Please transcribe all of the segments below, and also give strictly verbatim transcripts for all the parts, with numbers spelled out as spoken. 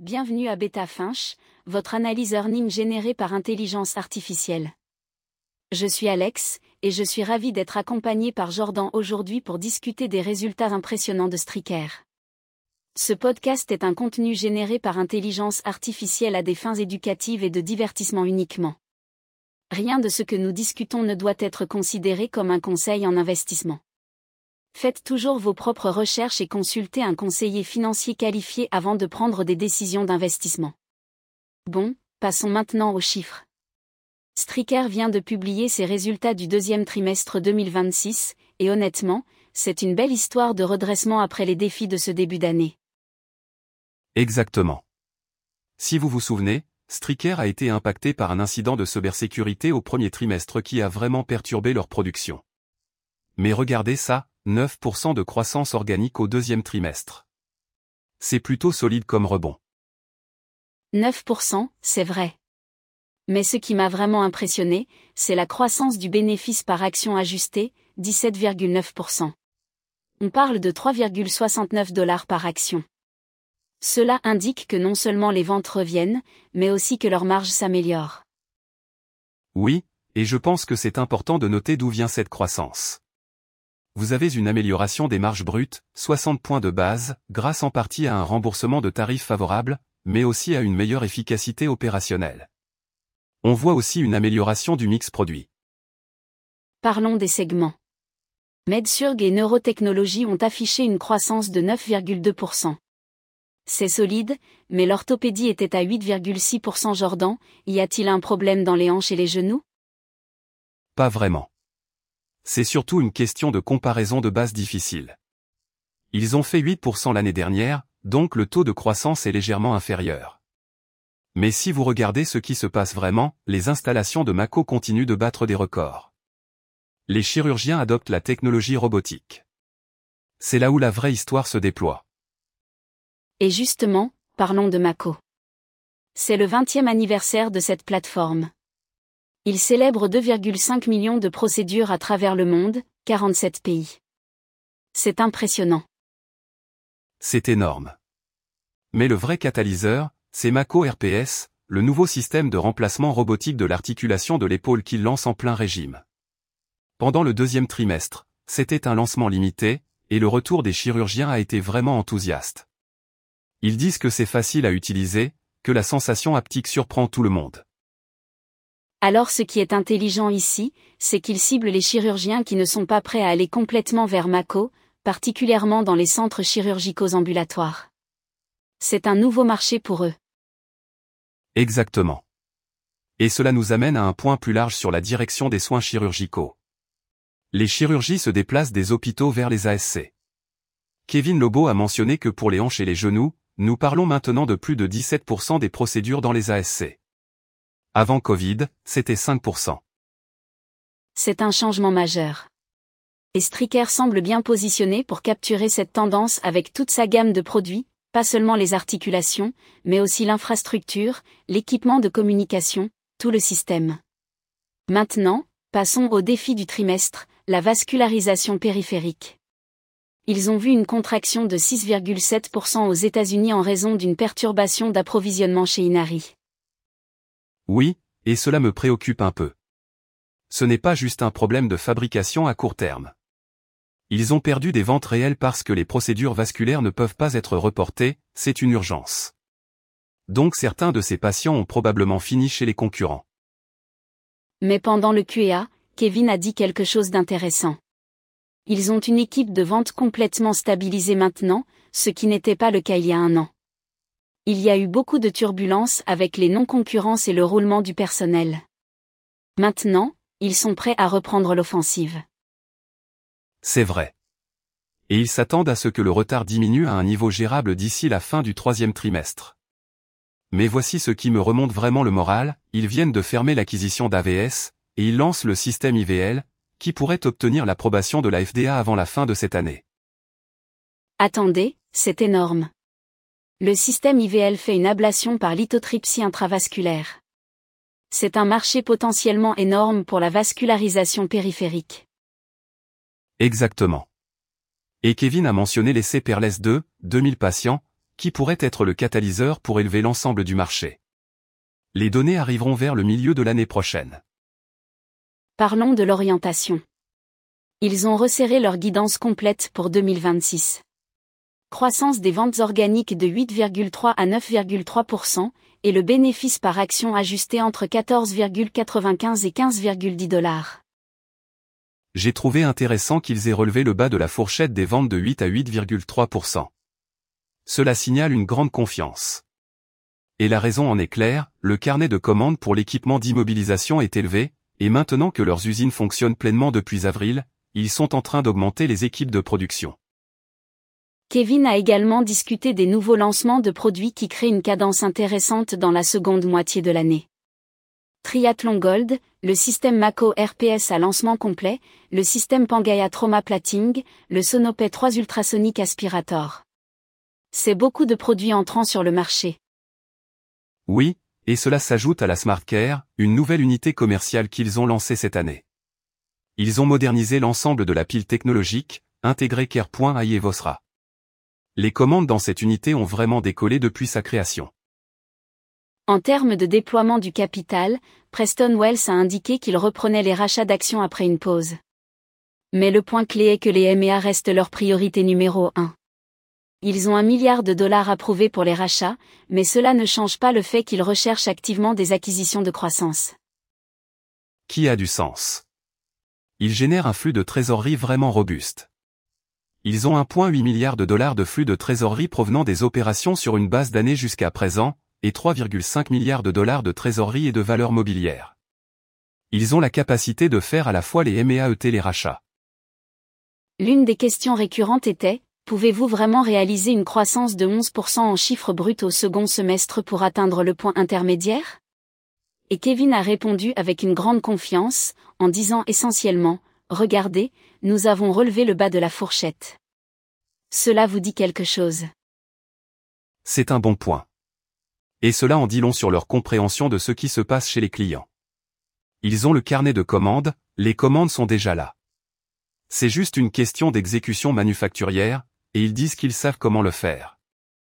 Bienvenue à BetaFinch, votre analyse earning générée par intelligence artificielle. Je suis Alex, et je suis ravi d'être accompagné par Jordan aujourd'hui pour discuter des résultats impressionnants de Striker. Ce podcast est un contenu généré par intelligence artificielle à des fins éducatives et de divertissement uniquement. Rien de ce que nous discutons ne doit être considéré comme un conseil en investissement. Faites toujours vos propres recherches et consultez un conseiller financier qualifié avant de prendre des décisions d'investissement. Bon, passons maintenant aux chiffres. Striker vient de publier ses résultats du deuxième trimestre deux mille vingt-six, et honnêtement, c'est une belle histoire de redressement après les défis de ce début d'année. Exactement. Si vous vous souvenez, Striker a été impacté par un incident de cybersécurité au premier trimestre qui a vraiment perturbé leur production. Mais regardez ça, neuf pour cent de croissance organique au deuxième trimestre. C'est plutôt solide comme rebond. neuf pour cent, c'est vrai. Mais ce qui m'a vraiment impressionné, c'est la croissance du bénéfice par action ajusté, dix-sept virgule neuf pour cent. On parle de trois virgule soixante-neuf dollars par action. Cela indique que non seulement les ventes reviennent, mais aussi que leur marge s'améliore. Oui, et je pense que c'est important de noter d'où vient cette croissance. Vous avez une amélioration des marges brutes, soixante points de base, grâce en partie à un remboursement de tarifs favorables, mais aussi à une meilleure efficacité opérationnelle. On voit aussi une amélioration du mix produit. Parlons des segments. MedSurg et Neurotechnologie ont affiché une croissance de neuf virgule deux pour cent. C'est solide, mais l'orthopédie était à huit virgule six pour cent. Jordan, y a-t-il un problème dans les hanches et les genoux? Pas vraiment. C'est surtout une question de comparaison de base difficile. Ils ont fait huit pour cent l'année dernière, donc le taux de croissance est légèrement inférieur. Mais si vous regardez ce qui se passe vraiment, les installations de Mako continuent de battre des records. Les chirurgiens adoptent la technologie robotique. C'est là où la vraie histoire se déploie. Et justement, parlons de Mako. C'est le vingtième anniversaire de cette plateforme. Il célèbre deux virgule cinq millions de procédures à travers le monde, quarante-sept pays. C'est impressionnant. C'est énorme. Mais le vrai catalyseur, c'est Mako R P S, le nouveau système de remplacement robotique de l'articulation de l'épaule qu'il lance en plein régime. Pendant le deuxième trimestre, c'était un lancement limité, et le retour des chirurgiens a été vraiment enthousiaste. Ils disent que c'est facile à utiliser, que la sensation haptique surprend tout le monde. Alors ce qui est intelligent ici, c'est qu'il cible les chirurgiens qui ne sont pas prêts à aller complètement vers Mako, particulièrement dans les centres chirurgicaux ambulatoires. C'est un nouveau marché pour eux. Exactement. Et cela nous amène à un point plus large sur la direction des soins chirurgicaux. Les chirurgies se déplacent des hôpitaux vers les A S C. Kevin Lobo a mentionné que pour les hanches et les genoux, nous parlons maintenant de plus de dix-sept pour cent des procédures dans les A S C. Avant Covid, c'était cinq pour cent. C'est un changement majeur. Et Striker semble bien positionné pour capturer cette tendance avec toute sa gamme de produits, pas seulement les articulations, mais aussi l'infrastructure, l'équipement de communication, tout le système. Maintenant, passons au défi du trimestre, la vascularisation périphérique. Ils ont vu une contraction de six virgule sept pour cent aux États-Unis en raison d'une perturbation d'approvisionnement chez Inari. Oui, et cela me préoccupe un peu. Ce n'est pas juste un problème de fabrication à court terme. Ils ont perdu des ventes réelles parce que les procédures vasculaires ne peuvent pas être reportées, c'est une urgence. Donc certains de ces patients ont probablement fini chez les concurrents. Mais pendant le Q et A, Kevin a dit quelque chose d'intéressant. Ils ont une équipe de vente complètement stabilisée maintenant, ce qui n'était pas le cas il y a un an. Il y a eu beaucoup de turbulences avec les non-concurrences et le roulement du personnel. Maintenant, ils sont prêts à reprendre l'offensive. C'est vrai. Et ils s'attendent à ce que le retard diminue à un niveau gérable d'ici la fin du troisième trimestre. Mais voici ce qui me remonte vraiment le moral, ils viennent de fermer l'acquisition d'A V S, et ils lancent le système I V L, qui pourrait obtenir l'approbation de la F D A avant la fin de cette année. Attendez, c'est énorme. Le système I V L fait une ablation par lithotripsie intravasculaire. C'est un marché potentiellement énorme pour la vascularisation périphérique. Exactement. Et Kevin a mentionné l'essai PEERLESS deux, deux mille patients, qui pourrait être le catalyseur pour élever l'ensemble du marché. Les données arriveront vers le milieu de l'année prochaine. Parlons de l'orientation. Ils ont resserré leur guidance complète pour deux mille vingt-six. Croissance des ventes organiques de huit virgule trois à neuf virgule trois pour cent, et le bénéfice par action ajusté entre quatorze virgule quatre-vingt-quinze et quinze virgule dix dollars. J'ai trouvé intéressant qu'ils aient relevé le bas de la fourchette des ventes de huit à huit virgule trois pour cent. Cela signale une grande confiance. Et la raison en est claire, le carnet de commandes pour l'équipement d'immobilisation est élevé, et maintenant que leurs usines fonctionnent pleinement depuis avril, ils sont en train d'augmenter les équipes de production. Kevin a également discuté des nouveaux lancements de produits qui créent une cadence intéressante dans la seconde moitié de l'année. Triathlon Gold, le système Mako R P S à lancement complet, le système Pangaea Trauma Plating, le Sonopet trois Ultrasonic Aspirator. C'est beaucoup de produits entrant sur le marché. Oui, et cela s'ajoute à la SmartCare, une nouvelle unité commerciale qu'ils ont lancée cette année. Ils ont modernisé l'ensemble de la pile technologique, intégré Care.ai et Vosra. Les commandes dans cette unité ont vraiment décollé depuis sa création. En termes de déploiement du capital, Preston Wells a indiqué qu'il reprenait les rachats d'actions après une pause. Mais le point clé est que les M et A restent leur priorité numéro un. Ils ont un milliard de dollars approuvés pour les rachats, mais cela ne change pas le fait qu'ils recherchent activement des acquisitions de croissance. Qui a du sens. Ils génèrent un flux de trésorerie vraiment robuste. Ils ont un virgule huit milliard de dollars de flux de trésorerie provenant des opérations sur une base d'année jusqu'à présent, et trois virgule cinq milliards de dollars de trésorerie et de valeurs mobilières. Ils ont la capacité de faire à la fois les M et A et les rachats. L'une des questions récurrentes était, pouvez-vous vraiment réaliser une croissance de onze pour cent en chiffre brut au second semestre pour atteindre le point intermédiaire? Et Kevin a répondu avec une grande confiance, en disant essentiellement, regardez, nous avons relevé le bas de la fourchette. Cela vous dit quelque chose? C'est un bon point. Et cela en dit long sur leur compréhension de ce qui se passe chez les clients. Ils ont le carnet de commandes, les commandes sont déjà là. C'est juste une question d'exécution manufacturière, et ils disent qu'ils savent comment le faire.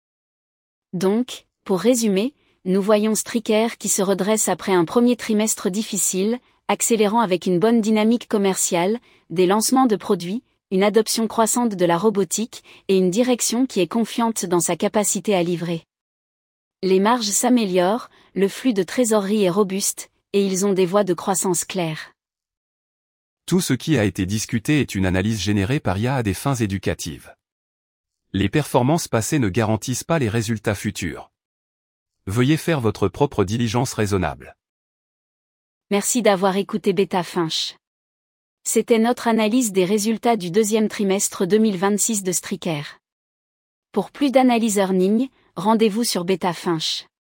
Donc, pour résumer, nous voyons Stryker qui se redresse après un premier trimestre difficile, accélérant avec une bonne dynamique commerciale, des lancements de produits, une adoption croissante de la robotique, et une direction qui est confiante dans sa capacité à livrer. Les marges s'améliorent, le flux de trésorerie est robuste, et ils ont des voies de croissance claires. Tout ce qui a été discuté est une analyse générée par I A à des fins éducatives. Les performances passées ne garantissent pas les résultats futurs. Veuillez faire votre propre diligence raisonnable. Merci d'avoir écouté Beta Finch. C'était notre analyse des résultats du deuxième trimestre deux mille vingt-six de Stryker. Pour plus d'analyse earning, rendez-vous sur Beta Finch.